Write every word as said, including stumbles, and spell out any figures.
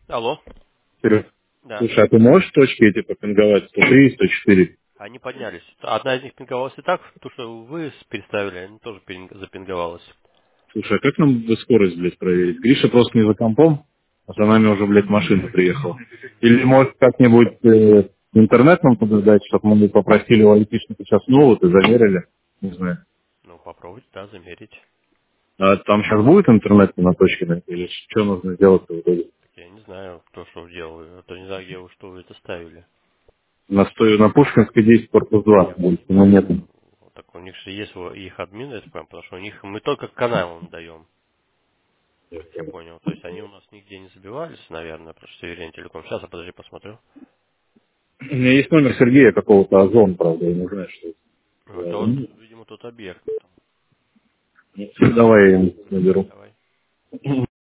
Алло. Серег, Да. слушай, а ты можешь точки эти попинговать сто три и сто четыре? Они поднялись. Одна из них пинговалась и так, то, что вы переставили, они тоже пинг- запинговалась. Слушай, а как нам бы скорость, блядь, проверить? Гриша просто не за компом, а за нами уже, блядь, машина приехала. Или, может, как-нибудь э, интернет нам подождать, чтобы мы попросили у айтишника сейчас ноут и замерили? Не знаю. Ну, попробуйте, да, замерить. А там сейчас будет интернет на точке, на этой? Или что нужно сделать в итоге? Так я не знаю, кто что делал. А то не знаю, где вы что вы это ставили. На, сто... на Пушкинской десять, корпус два, больше, но нет. Вот так у них же есть во- их админы, я так понимаю, потому что у них мы только канал им даем, как я понял. То есть они у нас нигде не забивались, наверное, потому что Северин Телеком. Сейчас, я подожди, посмотрю. У меня есть номер Сергея какого-то, Озон, правда, я не знаю, что это. Ну, это вот, Озон. видимо, тот объект. Давай я ему наберу. Давай.